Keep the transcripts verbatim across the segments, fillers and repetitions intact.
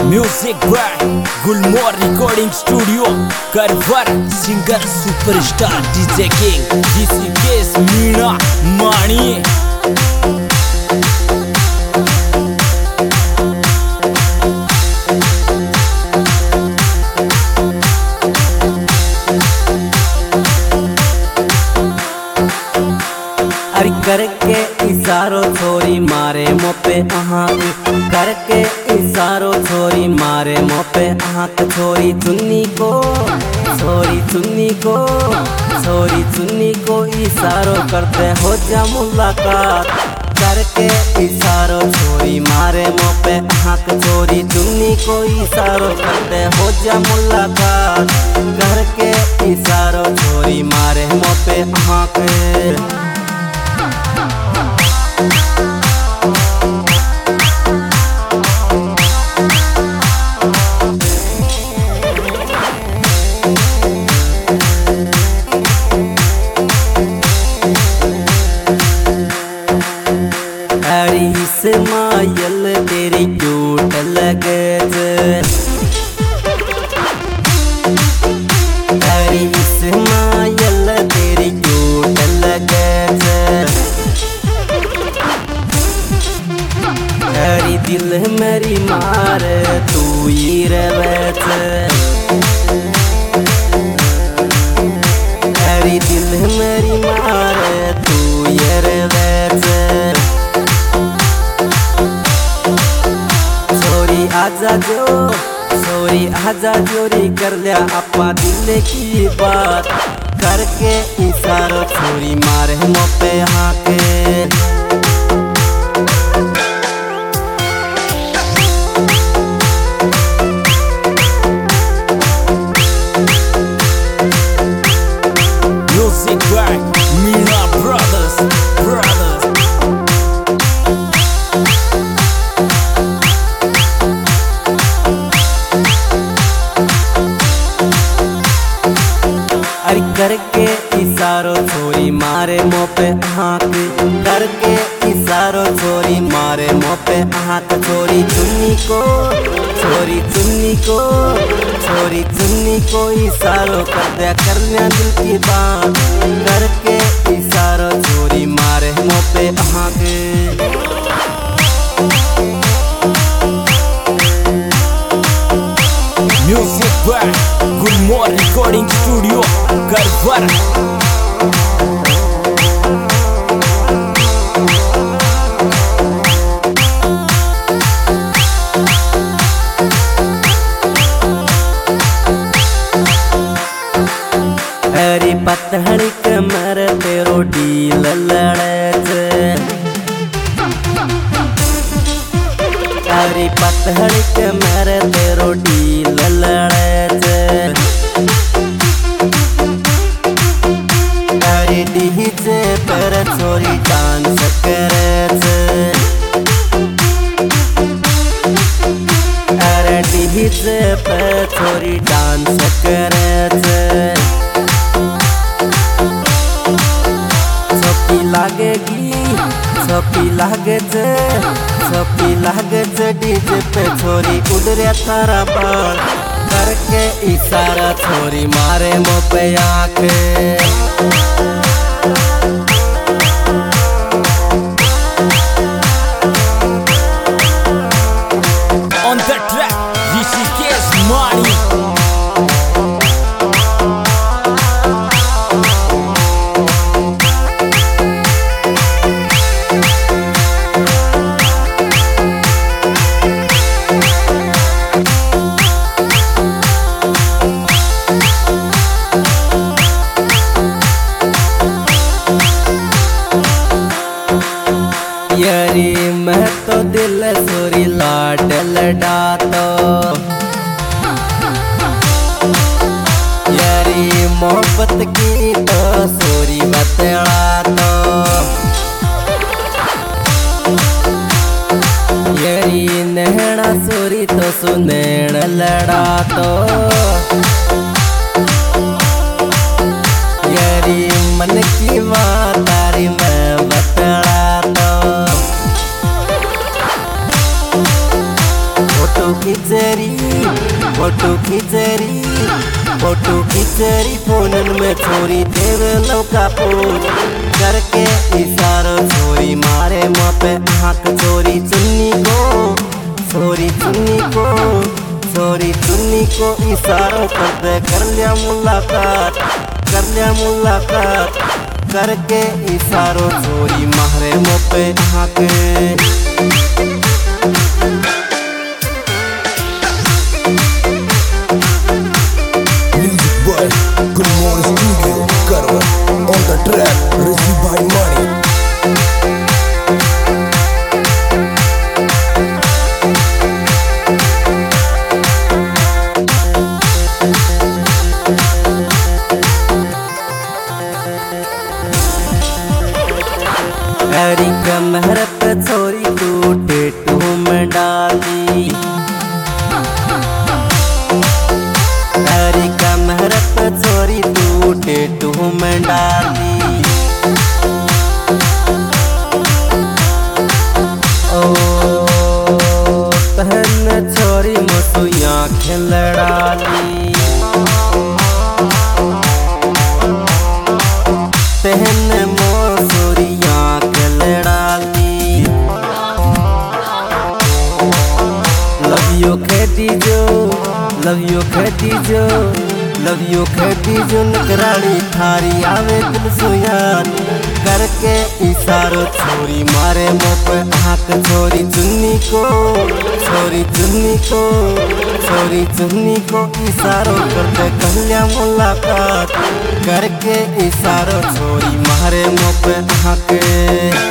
Music by Gulmohar recording studio Karwar singer superstar DJ king Rishikesh Meena Mani. अरे करके इशारो छोरी मारे मोपे आँख, करके इशारो छोरी मारे मोपे आँख। छोरी चुन्नी को छोरी चुन्नी को छोरी चुन्नी को इशारो करते हो जा मुलाकात। करके इशारो छोरी मारे मोपे आँख, छोरी चुन्नी को इशारो करते हो जा मुलाकात। करके इशारो छोरी मारे मोपे आँख। अरे स्माइल तेरी क्यूट लगे, अरे स्माइल तेरी क्यूट लगे। अरे दिल मेरी मार तू ही रवैत, अरे दिल मेरी मार तू ये रवैत। छोरी आजा जो छोरी आजा जोरी कर लिया अपा दिल की बात। करके इशारो छोरी मारे मोपे हाथ। Music by Meena brothers brothers. अरे करके इशारो छोरी मारे मोपे आँख, करके इशारो छोरी मारे मोपे आँख। छोरी चुन्नी को छोरी चुन्नी को छोरी चुन्नी को इशारो कर दिया करने दिल की बात। करके इशारो छोरी मारे मोपे आँख। Music by Gulmohar recording studio Karwar. अरे पतहड़ी कमर पे रोटी ललड़त, अरे पतहड़ी कमर पे रोटी ललड़त। अरे डीजे पर छोरी डांस करत, अरे डीजे पर छोरी डांस करत। छपी लागेगी छपी लागे छपी लागे डीजे पे छोरी उड़े थारा बाल। करके इशारा छोरी मारे मोपे आँख। On the track Rishikesh माणी। यारी मैं तो दिल सोरी लाड लडातो, यारी मोहब्बत की तो सोरी बतलातो। यारी नैना सोरी तो सुनैण लड़ातो। यारी मन की बात तारी मैं बतलातो। फोटो फोटो खिचरी फोटो खिचरी फोटो खिचरी फोनन में छोरी देवे लौका पोज करके इशारो छोरी मारे मुँह पे आँख छोरी चुन्नी को छोरी चुन्नी को छोरी चुन्नी को इशारो कर दे कर लिया मुलाकात कर लिया मुलाकात करके इशारो छोरी मारे मुँह पे आँख Good morning studio, Karwar on the track, received by money. हरी कमर पे छोरी तू टेटू में डाली हरी कमर पे छोरी तू टेटू में डाली ओ तहन छोरी मसुया खिलड़ाली तहन मोसुरिया खिलड़ाली लव यू खेती जो लव यू खेती जो लव यू खेती जो नकरानी थारी आवे दिल सुयान करके इशारो छोरी मारे मुँह पे आँख छोरी चुन्नी को छोरी चुन्नी को छोरी चुन्नी को इशारो करते कहलिया मुलाकात करके इशारो छोरी मारे मुँह पे आँख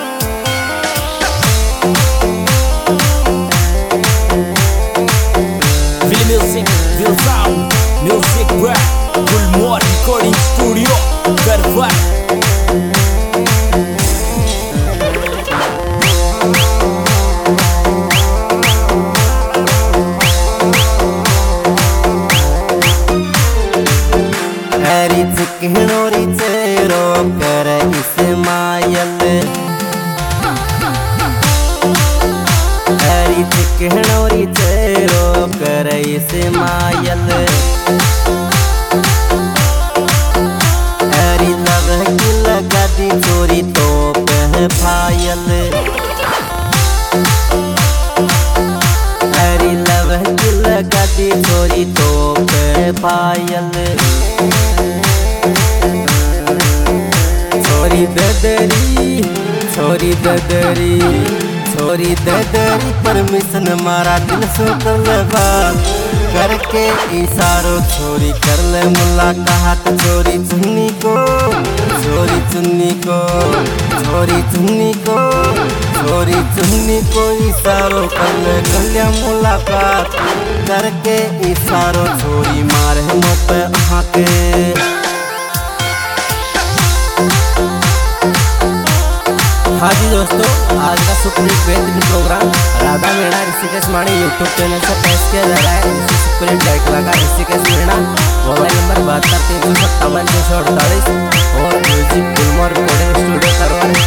Music, real sound, music rap, Gulmore Recording Studio, Karwar. हरी चिकनोरी चेरो कर इस्माइल हरी चिकनोरी चेरो कर इस्माइल हरी लव की लगा दी चोरी तो पे फायल हरी लव की लगा दी चोरी तो पे फायल छोरी ददरी छोरी ददरी छोरी ददरी परमिशन मारा दिल सो कर ले बात करके इशारो छोरी कर ले मुलाकात छोरी चुन्नी को छोरी चुन्नी को छोरी चुन्नी को छोरी चुन्नी को इशारो कर ले कर लिया मुलाकात करके इशारो छोरी मारे मुँह पे आँख हाँ जी दोस्तों, आज का सुपर हिट बेहतरीन programme Radha Meena Rishikesh Mani YouTube channel से पेश किया जा रहा है। इसी सुपर हिट गायक लगा ऋषिकेश मीणा, मोबाइल नंबर बहत्तर तीन सौ सत्तावन छः सौ अड़तालीस और music Gulmohar recording studio Karwar.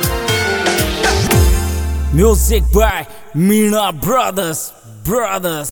Music by Meena Brothers, Brothers.